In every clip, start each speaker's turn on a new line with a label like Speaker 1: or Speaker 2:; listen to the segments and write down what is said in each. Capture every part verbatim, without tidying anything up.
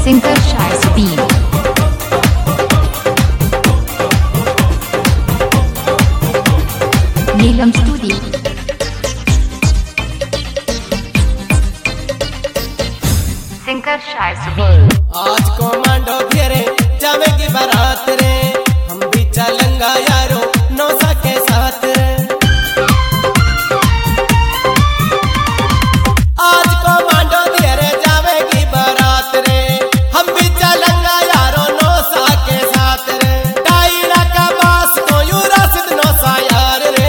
Speaker 1: Singer Shy Speed. Neelam Studio. Singer Shy Speed.
Speaker 2: आज commando घेरे जावेगी बारात रे, हम भी चलेंगे यारो नौसा के साथ रे। आज कोमांडो घेरे जावेगी बारात रे, हम भी चलेंगे यारो नौसा के साथ रे। डायरा का बास तो यू राशिद नौसा यार रे।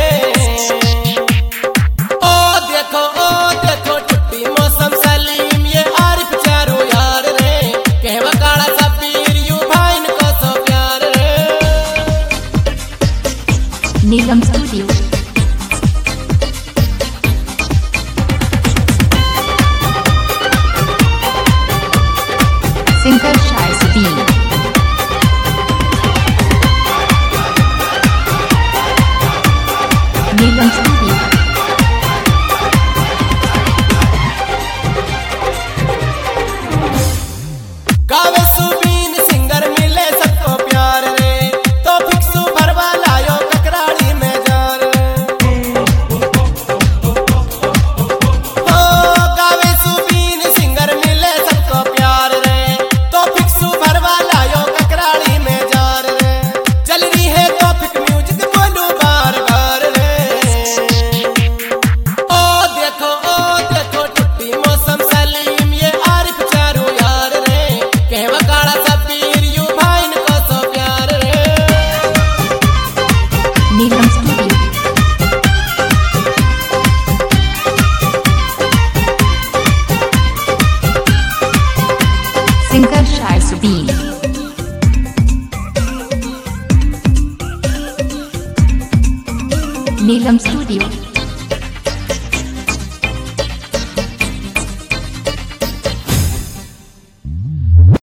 Speaker 2: ओ देखो ओ देखो छुट्टी मौसम सलीम ये आरिफ चारो यार रे। कहवा काला सबीर यू भाई को सो प्यार रे।
Speaker 1: Neelam Studio. Singer Shy Speed. Neelam Studio.
Speaker 2: गावे सुबीन सिंगर मिले सबको प्यार रे, तो फिक्सू भरवा लायो ककराड़ी में जार रे। हो गावे सुबीन सिंगर मिले सबको प्यार रे, तो फिक्सू भरवा लायो ककराड़ी में जार रे। चल रही है टॉपिक म्यूजिक बोलू बार बार रे। ओ देखो ओ देखो छुट्टी मौसम सलीम ये आरिफ चारो यार रे। कहवा काला सबीर यू भाई को सो प्यार रे।
Speaker 1: Neelam Studio. Singer Shy Speed. Neelam Studio.